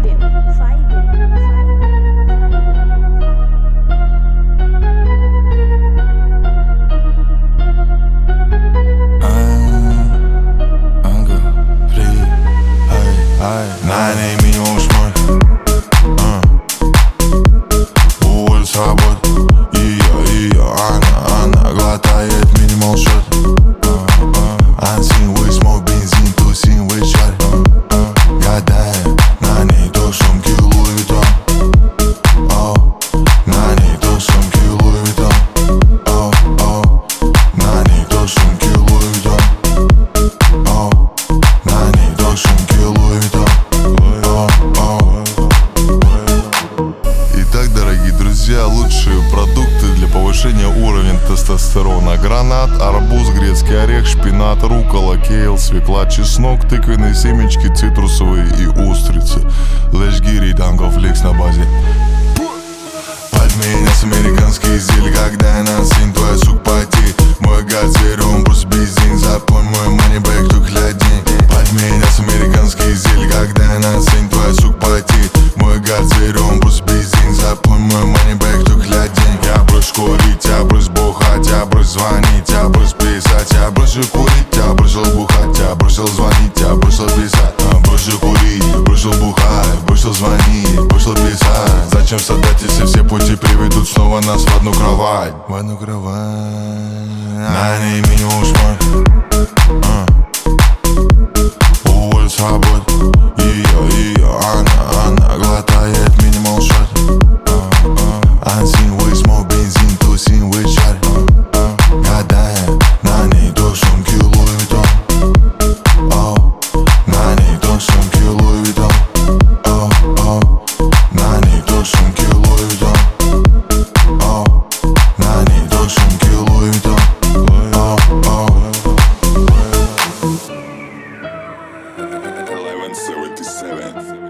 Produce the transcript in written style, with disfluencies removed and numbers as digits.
На ней минимум шмаль, уволь с работы. Ее, она глотает минимал шот. Unseen with smoke, бензин, тусим with шарь. Гадаю, на ней то сумки Луи Виттон. На ней то сумки Луи Виттон. На ней то сумки Луи Виттон. На ней то сумки Луи Виттон. Итак, дорогие друзья, лучшие продукты для повышения уровня тестостерона: гранат, арбуз, грецкий орех, шпинат, руккола, кейл, свекла, чеснок, тыквенные семечки, цитрусовые и устрицы. Лэшгири, танго-флекс на базе. Подменясь американские изделия, когда я на сцене, твой сук потеет. Мой гад зверь, он брус бензин, запомни мой манибэк, тут глядень. Подменясь американские изделия, когда я на сцене, твой сук потеет. Мой гад зверь, он брус бензин, запомни мой манибэк, тут глядень. Я брось курить, я брось бухать, я брось звонить, я брось писать, я бросил курить, я бросил бухать, я бросил звонить, я бросил писать. Бросил курить, бросил бухать, бросил звонить, бросил писать. Зачем страдать, если все пути приведут снова нас в одну кровать? В одну кровать. На ней минимум шмаль, уволь с работы. Ее, она глотает минимал шот. Unseen with smoke, бензин, тусим with шарь. Гадаю, на ней то сумки Луи Виттон. На ней то сумки Луи Виттон. На ней то сумки Луи Виттон. На ней то сумки Луи Виттон. 1177